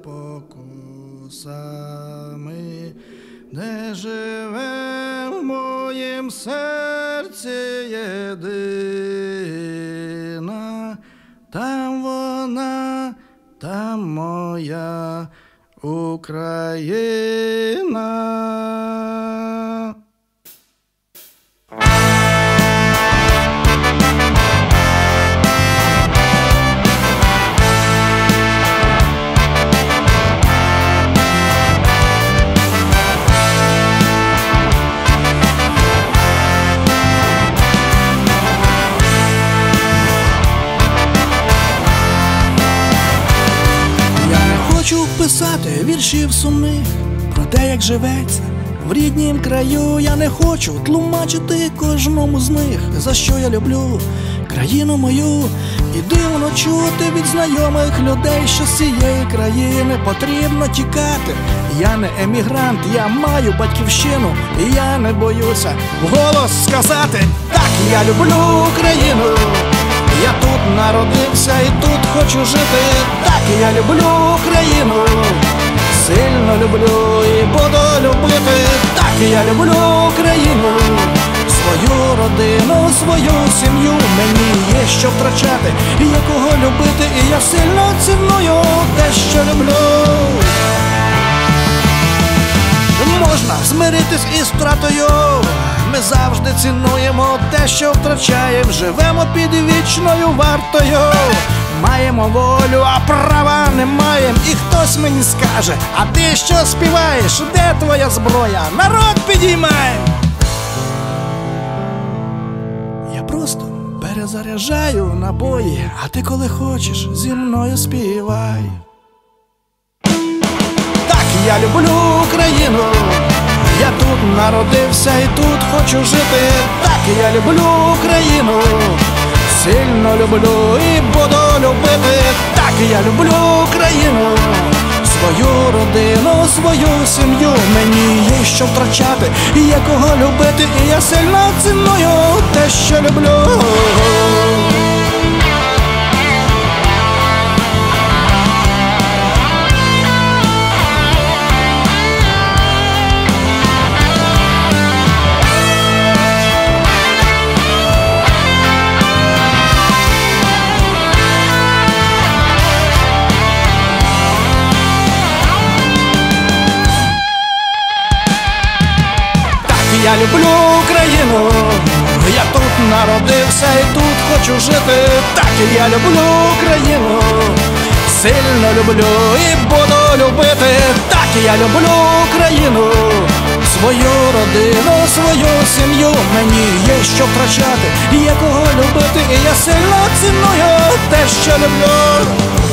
покусами, де живе в моїм серці єдина, там вона, там моя Україна. Хочу писати віршів сумних про те, як живеться в ріднім краю. Я не хочу тлумачити кожному з них, за що я люблю країну мою. І дивно чути від знайомих людей, що з цієї країни потрібно тікати. Я не емігрант, я маю батьківщину, і я не боюся вголос сказати: так, я люблю Україну, я тут народився і тут хочу жити. Так, я люблю Україну, сильно люблю і буду любити. Так, я люблю Україну, свою родину, свою сім'ю. Мені є що втрачати, є кого любити, і я сильно ціную те, що люблю. Можна змиритись із втратою, ми завжди цінуємо те, що втрачаємо. Живемо під вічною вартою, маємо волю, а права не маємо. І хтось мені скаже: а ти що співаєш? Де твоя зброя? Народ підіймай! Я просто перезаряджаю набої, а ти коли хочеш зі мною співай. Так, я люблю Україну, я тут народився і тут хочу жити. Так, я люблю Україну, сильно люблю і буду любити. Так, я люблю Україну, свою родину, свою сім'ю. Мені є що втрачати, є кого любити, і я сильно ціную те, що люблю. Я люблю Україну, я тут народився і тут хочу жити. Так, я люблю Україну, сильно люблю і буду любити. Так, я люблю Україну, свою родину, свою сім'ю. Мені є що втрачати, є кого любити, і я сильно ціную те, що люблю.